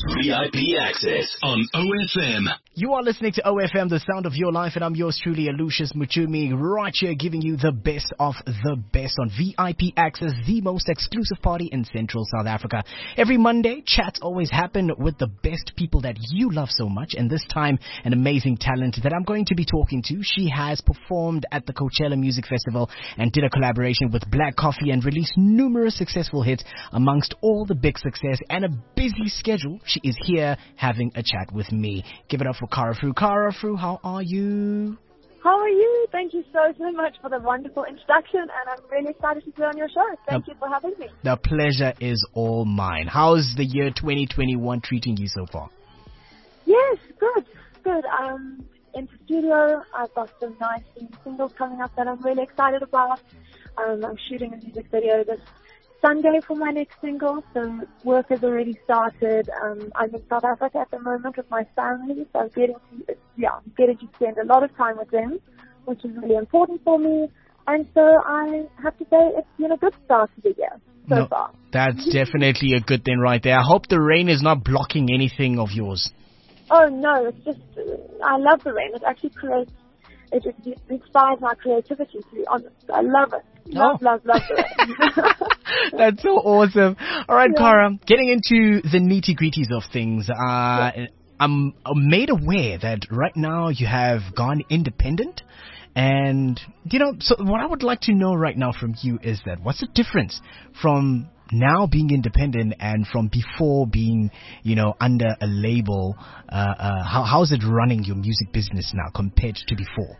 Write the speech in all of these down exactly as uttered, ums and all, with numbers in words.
V I P Access on O F M. You are listening to O F M, the sound of your life, and I'm yours truly, Aloysius Muchumi, right here giving you the best of the best on V I P Access, the most exclusive party in Central South Africa. Every Monday, chats always happen with the best people that you love so much, and this time, an amazing talent that I'm going to be talking to. She has performed at the Coachella Music Festival and did a collaboration with Black Coffee and released numerous successful hits amongst all the big success and a busy schedule. She is here having a chat with me. Give it up for Cara Fru. Cara Fru, how are you? How are you? Thank you so, so much for the wonderful introduction, and I'm really excited to be on your show. Thank the, you for having me. The pleasure is all mine. How's the year twenty twenty-one treating you so far? Yes, good, good. Um, in the studio, I've got some nice singles coming up that I'm really excited about. Um, I'm shooting a music video this Sunday for my next single, so work has already started. Um, I'm in South Africa at the moment with my family, so I'm getting to, yeah, I'm getting to spend a lot of time with them, which is really important for me. And so I have to say it's been a good start to the year so no, far. That's definitely a good thing right there. I hope the rain is not blocking anything of yours. Oh no, it's just, I love the rain. It actually creates, it just inspires my creativity, to be honest. I love it. Love, oh. love, love, love it. That's so awesome. All right, yeah. Cara, getting into the nitty-gritties of things, uh, yeah. I'm made aware that right now you have gone independent. And, you know, so what I would like to know right now from you is that what's the difference from now being independent and from before being, you know, under a label? Uh, uh, how, how's it running your music business now compared to before?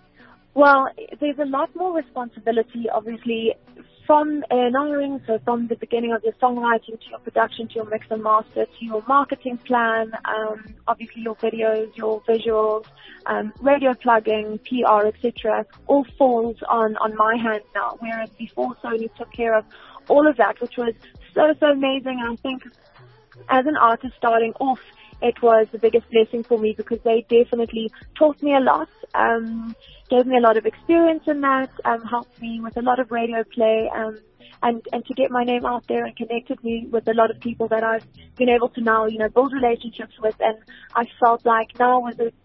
Well, there's a lot more responsibility, obviously, from A and R-ing, so from the beginning of your songwriting to your production to your mix and master to your marketing plan, um, obviously your videos, your visuals, um, radio plugging, P R, et cetera, all falls on, on my hands now, whereas before Sony took care of all of that, which was so, so amazing. And I think as an artist starting off, it was the biggest blessing for me because they definitely taught me a lot, um, gave me a lot of experience in that, um, helped me with a lot of radio play, um, and, and to get my name out there and connected me with a lot of people that I've been able to now, you know, build relationships with. And I felt like now was a,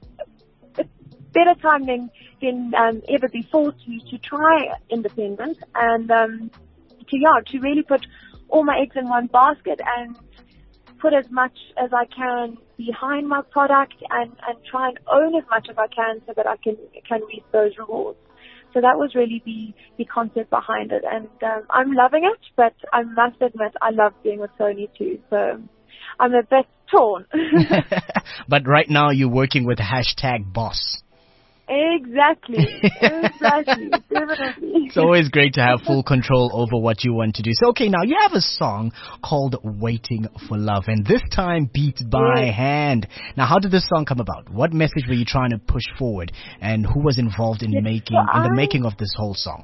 a better time than, than um, ever before to, to try independent and um, to, yeah, to really put all my eggs in one basket and put as much as I can behind my product and, and try and own as much as I can so that I can can reap those rewards. So that was really the, the concept behind it. And um, I'm loving it, but I must admit I love being with Sony too. So I'm a bit torn. But right now you're working with hashtag boss. Exactly. Exactly. Definitely. It's always great to have full control over what you want to do. So, okay, now you have a song called Waiting for Love, and this time Beat by yes. Hand. Now, how did this song come about? What message were you trying to push forward, and who was involved in yes, making so I, in the making of this whole song?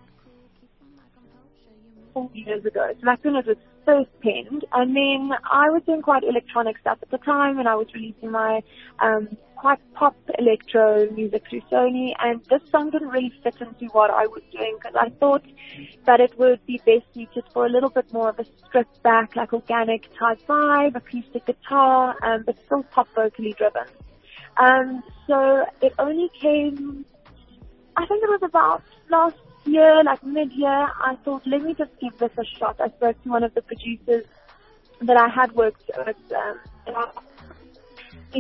Four years ago, so back when it was first penned, and then I was doing quite electronic stuff at the time, and I was releasing my um quite pop electro music through Sony, and this song didn't really fit into what I was doing because I thought that it would be best suited for a little bit more of a stripped back, like organic type vibe, acoustic guitar, um, but still pop vocally driven. Um, so it only came, I think it was about last year, like mid-year. I thought, let me just give this a shot. I spoke to one of the producers that I had worked with, um, and I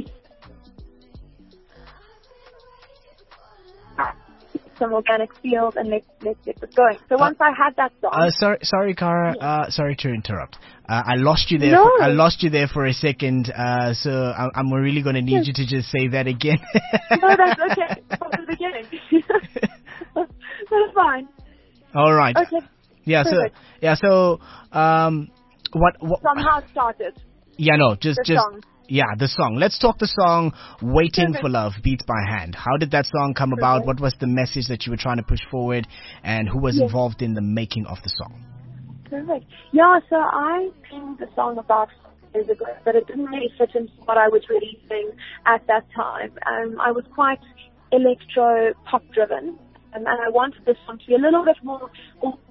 some organic field and let's let's get this going. So once uh, I had that song. Uh, sorry, sorry, Cara. Yeah. Uh, sorry to interrupt. Uh, I lost you there. No. For, I lost you there for a second. Uh, so I, I'm really going to need yes. you to just say that again. No, that's okay. From the beginning. That's fine. All right. Okay. Yeah. Perfect. So yeah. So um, what? what Somehow started. Yeah. No. Just the just. Song. Yeah, the song. Let's talk the song Waiting Perfect. for Love, Beat by Hand. How did that song come Perfect. about? What was the message that you were trying to push forward? And who was yes. involved in the making of the song? Perfect. Yeah, so I penned the song about years ago, but it didn't really fit into what I was releasing at that time. Um, I was quite electro pop driven. Um, and I wanted this song to be a little bit more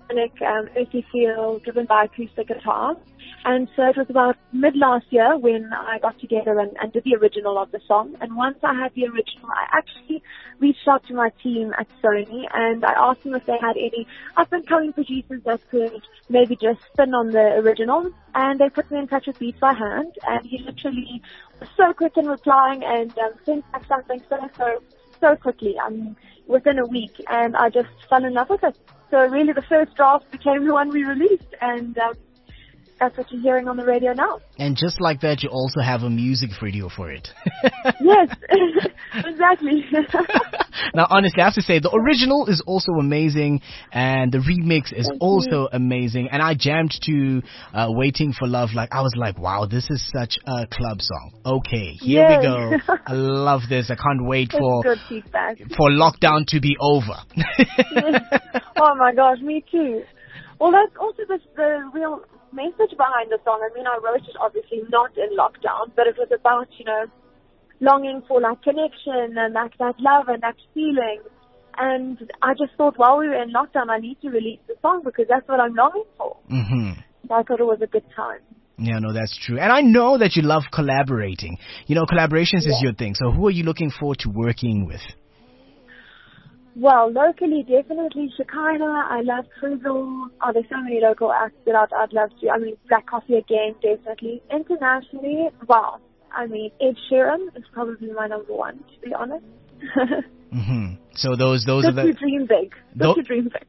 um, earthy feel driven by acoustic guitar. And so it was about mid last year when I got together and, and did the original of the song. And once I had the original, I actually reached out to my team at Sony and I asked them if they had any up and coming producers that could maybe just spin on the original. And they put me in touch with Beats by Hand, and he literally was so quick in replying and um, sent back something so, so, so quickly. I mean, within a week, and I just fell in love with it. So really the first draft became the one we released, and um, that's what you're hearing on the radio now. And just like that, you also have a music video for it. Yes, exactly. Now, honestly, I have to say, the original is also amazing, and the remix is Thank also you. amazing. And I jammed to uh, Waiting for Love. Like, I was like, wow, this is such a club song. Okay, here Yes. we go. I love this. I can't wait That's for good feedback. for lockdown to be over. Oh my gosh, me too. Well, that's also the, the real message behind the song. I mean, I wrote it obviously not in lockdown, but it was about, you know, longing for like connection and that, that love and that feeling. And I just thought while we were in lockdown, I need to release the song because that's what I'm longing for. Mm-hmm. So I thought it was a good time. Yeah, no, that's true. And I know that you love collaborating. You know, collaborations is Yeah. your thing. So who are you looking forward to working with? Well, locally, definitely Shekinah. I love Frizzle. Oh, there's so many local acts that I'd, I'd love to. I mean, Black Coffee again, definitely. Internationally, wow. I mean, Ed Sheeran is probably my number one, to be honest. Mm-hmm. So those those Just are to the. dream big. Just Tho- to dream big.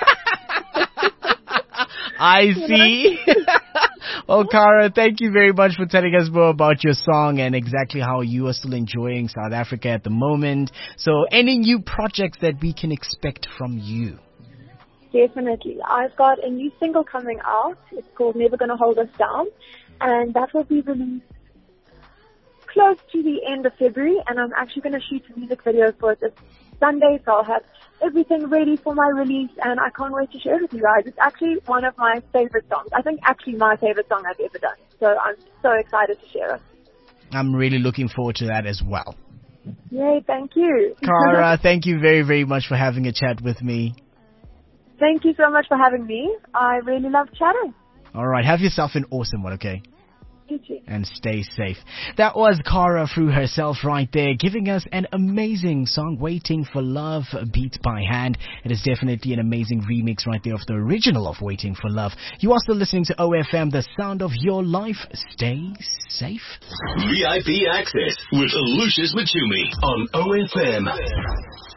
I see. Well, Cara, thank you very much for telling us more about your song and exactly how you are still enjoying South Africa at the moment. So, any new projects that we can expect from you? Definitely. I've got a new single coming out. It's called Never Gonna Hold Us Down. And that will be released close to the end of February. And I'm actually going to shoot a music video for it this Sunday. So I'll have everything ready for my release. And I can't wait to share it with you guys. It's actually one of my favorite songs. I think actually my favorite song I've ever done. So I'm so excited to share it. I'm really looking forward to that as well. Yay, thank you. Cara, thank you very, very much for having a chat with me. Thank you so much for having me. I really love chatting. All right, have yourself an awesome one, okay? You too. And stay safe. That was Cara through herself right there, giving us an amazing song, Waiting for Love, Beats by Hand. It is definitely an amazing remix right there of the original of Waiting for Love. You are still listening to O F M, the sound of your life. Stay safe. V I P Access with Lucius Machumi on O F M.